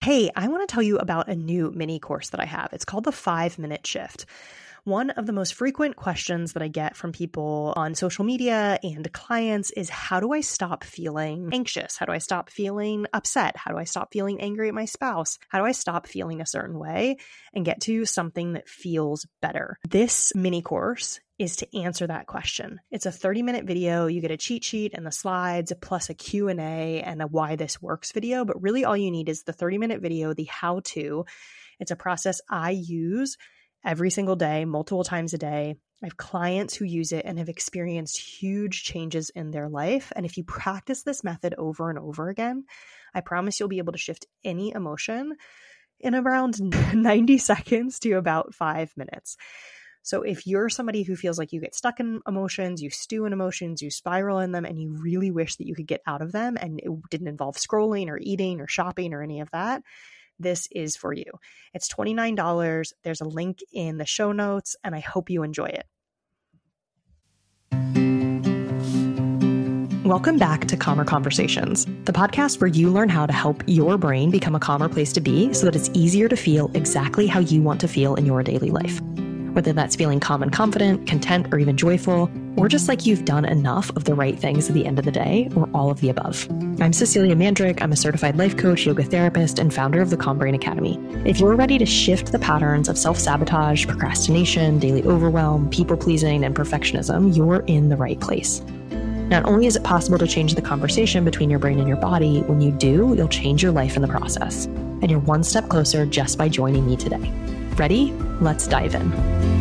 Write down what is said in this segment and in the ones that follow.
Hey, I want to tell you about a new mini course that I have. It's called the 5-Minute Shift. One of the most frequent questions that I get from people on social media and clients is, how do I stop feeling anxious? How do I stop feeling upset? How do I stop feeling angry at my spouse? How do I stop feeling a certain way and get to something that feels better? This mini course is to answer that question. It's a 30-minute video. You get a cheat sheet and the slides, plus a Q&A and a why this works video. But really all you need is the 30-minute video, the how-to. It's a process I use every single day, multiple times a day. I have clients who use it and have experienced huge changes in their life. And if you practice this method over and over again, I promise you'll be able to shift any emotion in around 90 seconds to about 5 minutes. So if you're somebody who feels like you get stuck in emotions, you stew in emotions, you spiral in them, and you really wish that you could get out of them and it didn't involve scrolling or eating or shopping or any of that, this is for you. It's $29. There's a link in the show notes, and I hope you enjoy it. Welcome back to Calmer Conversations, the podcast where you learn how to help your brain become a calmer place to be so that it's easier to feel exactly how you want to feel in your daily life. Whether that's feeling calm and confident, content, or even joyful, or just like you've done enough of the right things at the end of the day, or all of the above. I'm Cecilia Mandrick. I'm a certified life coach, yoga therapist, and founder of the Calm Brain Academy. If you're ready to shift the patterns of self-sabotage, procrastination, daily overwhelm, people-pleasing, and perfectionism, you're in the right place. Not only is it possible to change the conversation between your brain and your body, when you do, you'll change your life in the process. And you're one step closer just by joining me today. Ready? Let's dive in.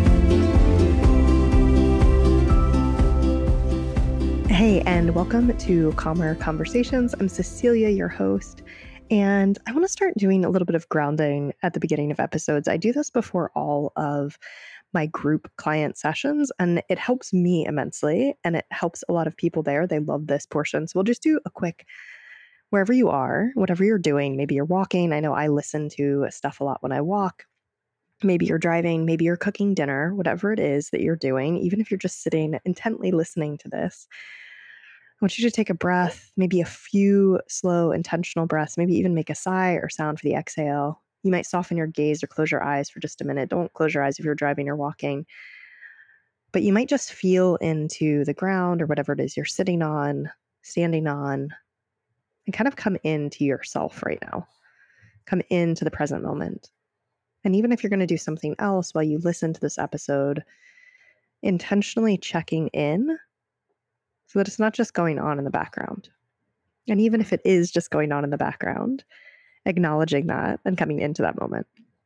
Hey, and welcome to Calmer Conversations. I'm Cecilia, your host, and I want to start doing a little bit of grounding at the beginning of episodes. I do this before all of my group client sessions, and it helps me immensely, and it helps a lot of people there. They love this portion. So we'll just do a quick, wherever you are, whatever you're doing, maybe you're walking. I know I listen to stuff a lot when I walk. Maybe you're driving, maybe you're cooking dinner, whatever it is that you're doing, even if you're just sitting intently listening to this. I want you to take a breath, maybe a few slow, intentional breaths, maybe even make a sigh or sound for the exhale. You might soften your gaze or close your eyes for just a minute. Don't close your eyes if you're driving or walking. But you might just feel into the ground or whatever it is you're sitting on, standing on, and kind of come into yourself right now. Come into the present moment. And even if you're going to do something else while you listen to this episode, intentionally checking in so that it's not just going on in the background. And even if it is just going on in the background, acknowledging that and coming into that moment.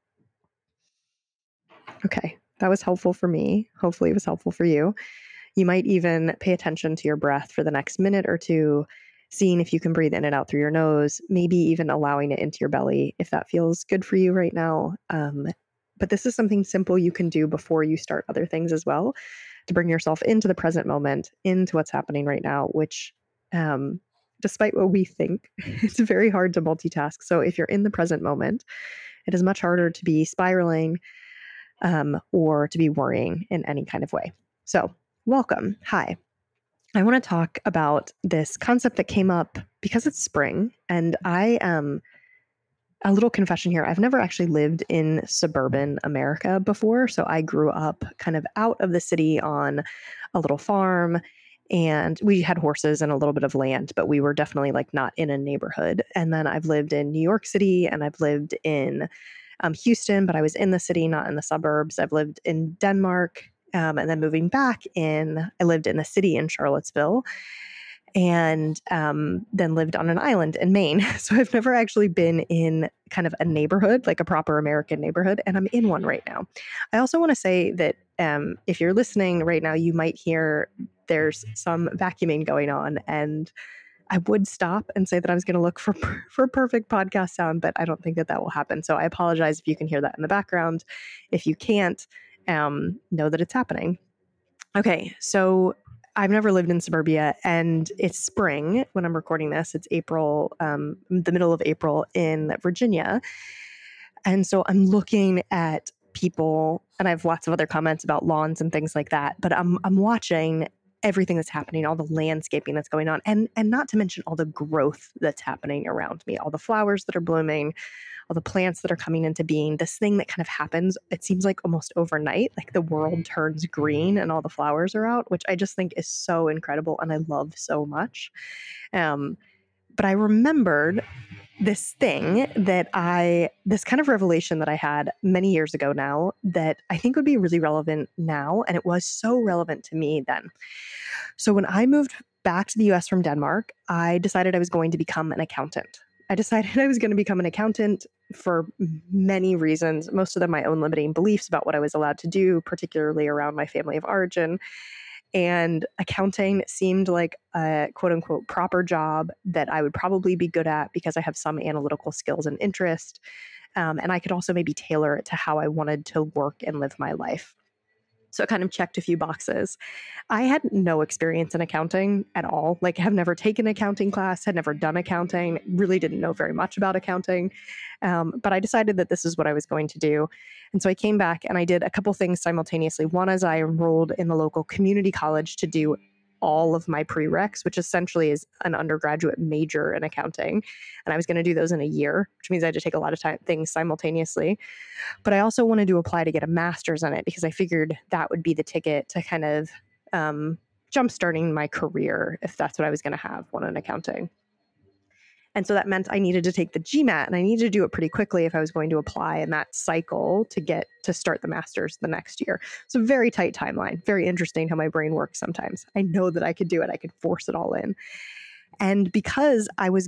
Okay, that was helpful for me. Hopefully it was helpful for you. You might even pay attention to your breath for the next minute or two, seeing if you can breathe in and out through your nose, maybe even allowing it into your belly if that feels good for you right now. But this is something simple you can do before you start other things as well, to bring yourself into the present moment, into what's happening right now, which despite what we think, it's very hard to multitask. So if you're in the present moment, it is much harder to be spiraling or to be worrying in any kind of way. So welcome. Hi. I want to talk about this concept that came up because it's spring, and I am a little confession here. I've never actually lived in suburban America before. So I grew up kind of out of the city on a little farm, and we had horses and a little bit of land, but we were definitely like not in a neighborhood. And then I've lived in New York City, and I've lived in Houston, but I was in the city, not in the suburbs. I've lived in Denmark, and then moving back in, I lived in the city in Charlottesville, and then lived on an island in Maine. So I've never actually been in kind of a neighborhood, like a proper American neighborhood, and I'm in one right now. I also want to say that if you're listening right now, you might hear there's some vacuuming going on, and I would stop and say that I was going to look for perfect podcast sound, but I don't think that will happen. So I apologize if you can hear that in the background. If you can't, know that it's happening. Okay, so I've never lived in suburbia, and it's spring when I'm recording this. It's April, the middle of April in Virginia. And so I'm looking at people, and I have lots of other comments about lawns and things like that, but I'm watching everything that's happening, all the landscaping that's going on, and not to mention all the growth that's happening around me, all the flowers that are blooming, all the plants that are coming into being, this thing that kind of happens, it seems like almost overnight, like the world turns green and all the flowers are out, which I just think is so incredible and I love so much. Um, but I remembered this kind of revelation that I had many years ago now that I think would be really relevant now. And it was so relevant to me then. So when I moved back to the US from Denmark, I decided I was going to become an accountant. I decided I was going to become an accountant for many reasons, most of them my own limiting beliefs about what I was allowed to do, particularly around my family of origin. And accounting seemed like a quote unquote proper job that I would probably be good at because I have some analytical skills and interest. And I could also maybe tailor it to how I wanted to work and live my life. So it kind of checked a few boxes. I had no experience in accounting at all. Like, have never taken an accounting class, had never done accounting, really didn't know very much about accounting. But I decided that this is what I was going to do. And so I came back and I did a couple things simultaneously. One is I enrolled in the local community college to do all of my prereqs, which essentially is an undergraduate major in accounting. And I was going to do those in a year, which means I had to take a lot of things simultaneously. But I also wanted to apply to get a master's in it because I figured that would be the ticket to kind of jumpstarting my career if that's what I was going to have, one in accounting. And so that meant I needed to take the GMAT and I needed to do it pretty quickly if I was going to apply in that cycle to start the master's the next year. So very tight timeline, very interesting how my brain works sometimes. I know that I could do it. I could force it all in. And because I was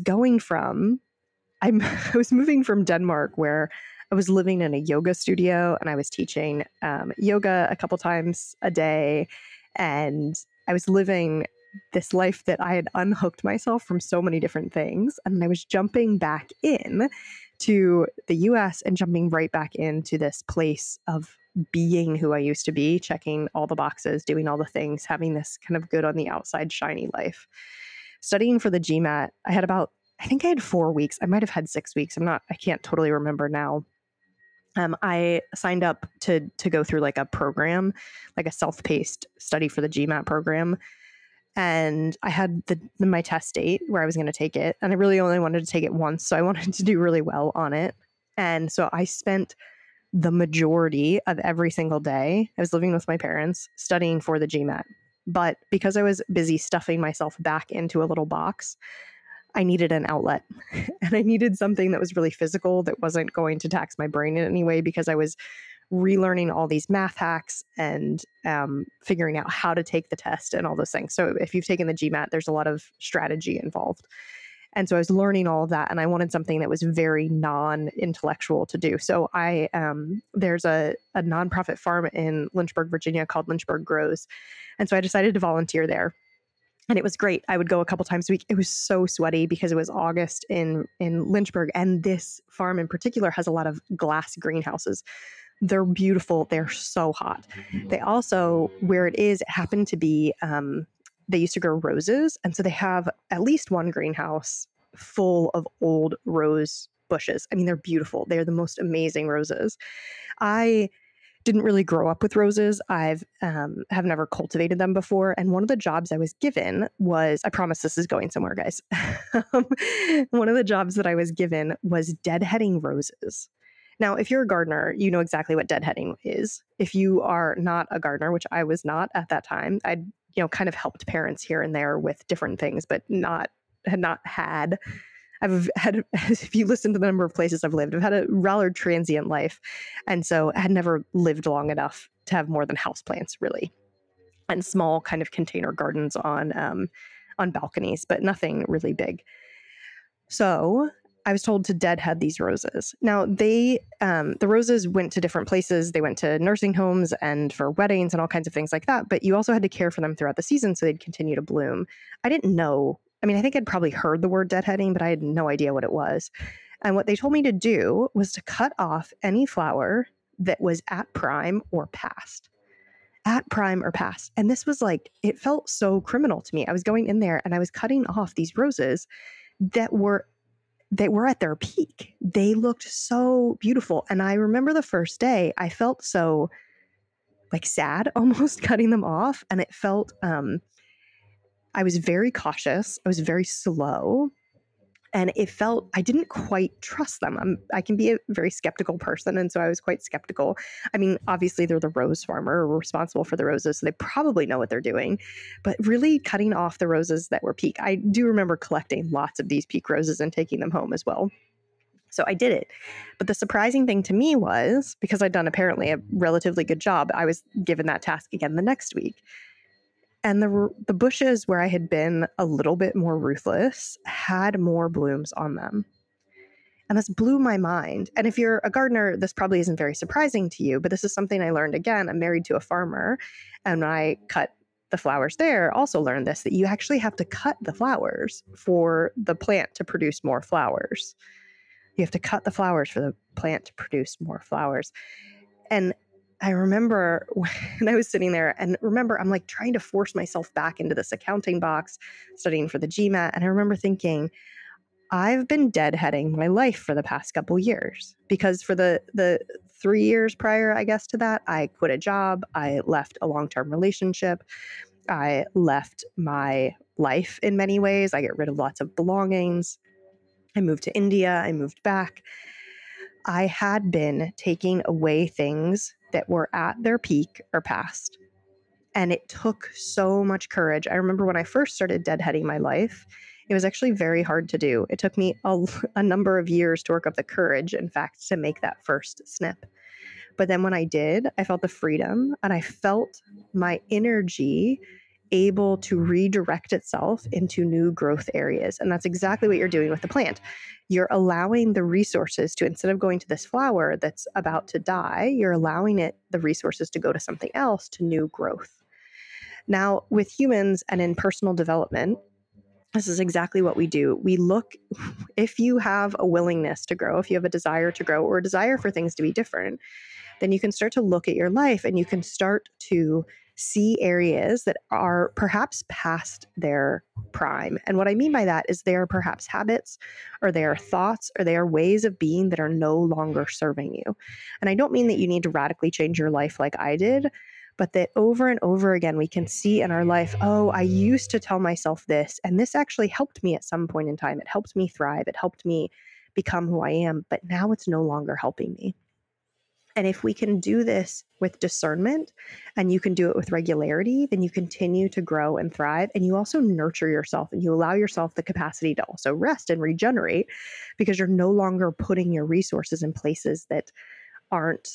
I was moving from Denmark where I was living in a yoga studio and I was teaching yoga a couple times a day. And I was living this life that I had unhooked myself from so many different things. And I was jumping back in to the US and jumping right back into this place of being who I used to be, checking all the boxes, doing all the things, having this kind of good on the outside, shiny life. Studying for the GMAT, I think I had 4 weeks. I might have had 6 weeks. I can't totally remember now. I signed up to go through like a program, like a self-paced study for the GMAT program. And I had my test date where I was going to take it. And I really only wanted to take it once. So I wanted to do really well on it. And so I spent the majority of every single day, I was living with my parents, studying for the GMAT. But because I was busy stuffing myself back into a little box, I needed an outlet and I needed something that was really physical that wasn't going to tax my brain in any way because I was relearning all these math hacks and figuring out how to take the test and all those things. So if you've taken the GMAT, there's a lot of strategy involved. And so I was learning all of that and I wanted something that was very non-intellectual to do. So there's a nonprofit farm in Lynchburg, Virginia called Lynchburg Grows. And so I decided to volunteer there. And it was great. I would go a couple times a week. It was so sweaty because it was August in Lynchburg. And this farm in particular has a lot of glass greenhouses. They're beautiful. They're so hot. They also, where it happened to be, they used to grow roses. And so they have at least one greenhouse full of old rose bushes. I mean, they're beautiful. They're the most amazing roses. I didn't really grow up with roses. Have never cultivated them before. And one of the jobs I was given was, I promise this is going somewhere, guys. One of the jobs that I was given was deadheading roses. Now, if you're a gardener, you know exactly what deadheading is. If you are not a gardener, which I was not at that time, I'd kind of helped parents here and there with different things, but I've had, if you listen to the number of places I've lived, I've had a rather transient life. And so I had never lived long enough to have more than houseplants, really, and small kind of container gardens on balconies, but nothing really big. So I was told to deadhead these roses. Now the roses went to different places. They went to nursing homes and for weddings and all kinds of things like that. But you also had to care for them throughout the season so they'd continue to bloom. I didn't know. I mean, I think I'd probably heard the word deadheading, but I had no idea what it was. And what they told me to do was to cut off any flower that was at prime or past. At prime or past. And this was like, it felt so criminal to me. I was going in there and I was cutting off these roses that were at their peak. They looked so beautiful. And I remember the first day I felt so like sad almost cutting them off. And it felt, I was very cautious. I was very slow. And it felt, I didn't quite trust them. I can be a very skeptical person. And so I was quite skeptical. I mean, obviously they're the rose farmer, we're responsible for the roses, so they probably know what they're doing. But really cutting off the roses that were peak. I do remember collecting lots of these peak roses and taking them home as well. So I did it. But the surprising thing to me was, because I'd done apparently a relatively good job, I was given that task again the next week. And the bushes where I had been a little bit more ruthless had more blooms on them. And this blew my mind. And if you're a gardener, this probably isn't very surprising to you, but this is something I learned again. I'm married to a farmer, and when I cut the flowers there, also learned this, that you actually have to cut the flowers for the plant to produce more flowers. You have to cut the flowers for the plant to produce more flowers. And I remember when I was sitting there, and remember, I'm like trying to force myself back into this accounting box, studying for the GMAT. And I remember thinking, I've been deadheading my life for the past couple years, because for the 3 years prior, I guess, to that, I quit a job. I left a long-term relationship. I left my life in many ways. I get rid of lots of belongings. I moved to India. I moved back. I had been taking away things that were at their peak or past. And it took so much courage. I remember when I first started deadheading my life, it was actually very hard to do. It took me a number of years to work up the courage, in fact, to make that first snip. But then when I did, I felt the freedom, and I felt my energy able to redirect itself into new growth areas. And that's exactly what you're doing with the plant. You're allowing the resources to, instead of going to this flower that's about to die, you're allowing the resources to go to something else, to new growth. Now, with humans and in personal development, this is exactly what we do. We look, if you have a willingness to grow, if you have a desire to grow, or a desire for things to be different, then you can start to look at your life, and you can start to see areas that are perhaps past their prime. And what I mean by that is they are perhaps habits, or they are thoughts, or they are ways of being that are no longer serving you. And I don't mean that you need to radically change your life like I did, but that over and over again, we can see in our life, oh, I used to tell myself this, and this actually helped me at some point in time. It helped me thrive. It helped me become who I am, but now it's no longer helping me. And if we can do this with discernment, and you can do it with regularity, then you continue to grow and thrive. And you also nurture yourself, and you allow yourself the capacity to also rest and regenerate, because you're no longer putting your resources in places that aren't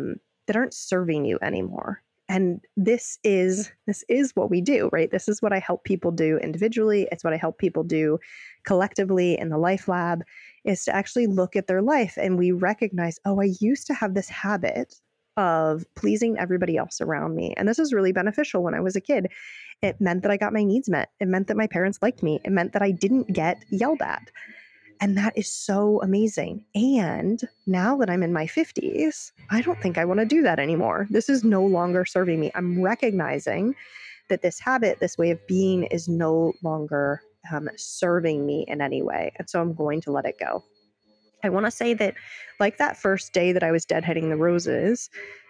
serving you anymore. And this is what we do, right? This is what I help people do individually. It's what I help people do collectively in the Life Lab, is to actually look at their life, and we recognize, oh, I used to have this habit of pleasing everybody else around me. And this is really beneficial when I was a kid. It meant that I got my needs met. It meant that my parents liked me. It meant that I didn't get yelled at. And that is so amazing. And now that I'm in my 50s, I don't think I want to do that anymore. This is no longer serving me. I'm recognizing that this habit, this way of being, is no longer serving me in any way. And so I'm going to let it go. I want to say that, like that first day that I was deadheading the roses,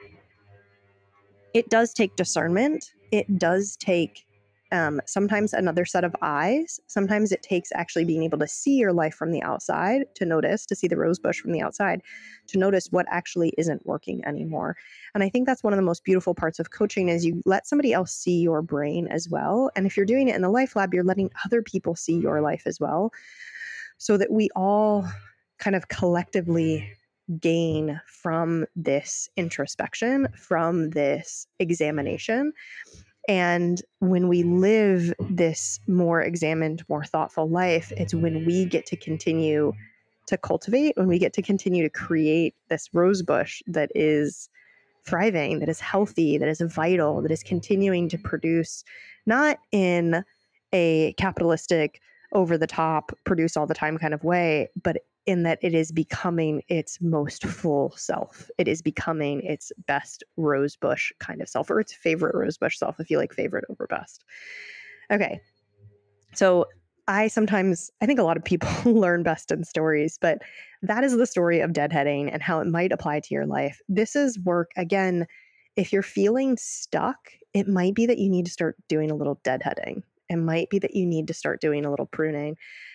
it does take discernment. It does take sometimes another set of eyes. Sometimes it takes actually being able to see your life from the outside, to see the rose bush from the outside, to notice what actually isn't working anymore. And I think that's one of the most beautiful parts of coaching, is you let somebody else see your brain as well. And if you're doing it in the Life Lab, you're letting other people see your life as well, so that we all kind of collectively gain from this introspection, from this examination. And when we live this more examined, more thoughtful life, it's when we get to continue to cultivate, when we get to continue to create this rose bush that is thriving, that is healthy, that is vital, that is continuing to produce, not in a capitalistic, over the top, produce all the time kind of way, but in that it is becoming its most full self. It is becoming its best rosebush kind of self, or its favorite rosebush self, if you like favorite over best. Okay. So I think a lot of people learn best in stories, but that is the story of deadheading and how it might apply to your life. This is work. Again, if you're feeling stuck, it might be that you need to start doing a little deadheading. It might be that you need to start doing a little pruning.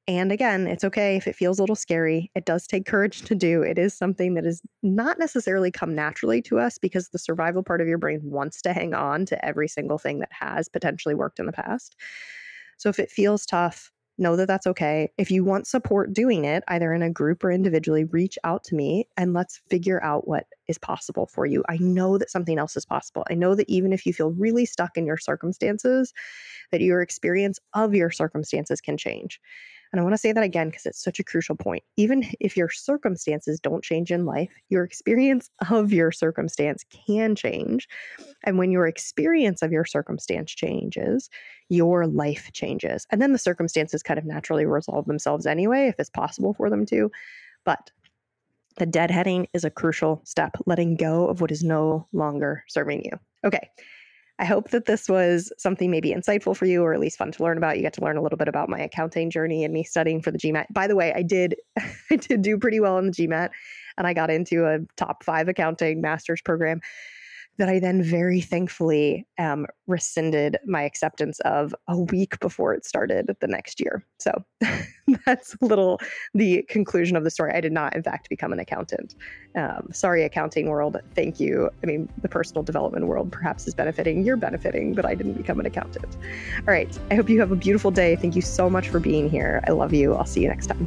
And again, it's okay if it feels a little scary. It does take courage to do. It is something that is not necessarily come naturally to us because the survival part of your brain wants to hang on to every single thing that has potentially worked in the past. So if it feels tough, know that that's okay. If you want support doing it, either in a group or individually, reach out to me and let's figure out what is possible for you. I know that something else is possible. I know that even if you feel really stuck in your circumstances, that your experience of your circumstances can change. And I want to say that again because it's such a crucial point. Even if your circumstances don't change in life, your experience of your circumstance can change. And when your experience of your circumstance changes, your life changes. And then the circumstances kind of naturally resolve themselves anyway, if it's possible for them to. But the deadheading is a crucial step, letting go of what is no longer serving you. Okay. I hope that this was something maybe insightful for you or at least fun to learn about. You got to learn a little bit about my accounting journey and me studying for the GMAT. By the way, I did do pretty well in the GMAT and I got into a top 5 accounting master's program that I then very thankfully rescinded my acceptance of a week before it started the next year. So that's a little the conclusion of the story. I did not, in fact, become an accountant. Sorry, accounting world. Thank you. I mean, the personal development world perhaps is benefiting. You're benefiting, but I didn't become an accountant. All right. I hope you have a beautiful day. Thank you so much for being here. I love you. I'll see you next time.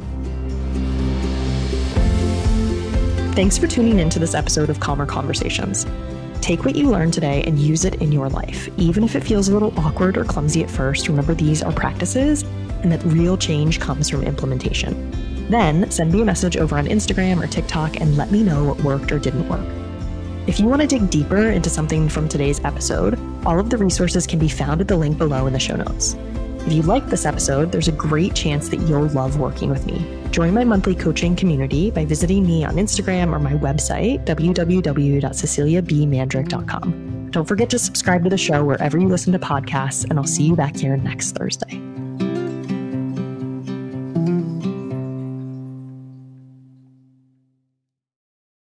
Thanks for tuning into this episode of Calmer Conversations. Take what you learned today and use it in your life. Even if it feels a little awkward or clumsy at first, remember these are practices and that real change comes from implementation. Then send me a message over on Instagram or TikTok and let me know what worked or didn't work. If you want to dig deeper into something from today's episode, all of the resources can be found at the link below in the show notes. If you liked this episode, there's a great chance that you'll love working with me. Join my monthly coaching community by visiting me on Instagram or my website, www.ceciliabmandrick.com. Don't forget to subscribe to the show wherever you listen to podcasts, and I'll see you back here next Thursday.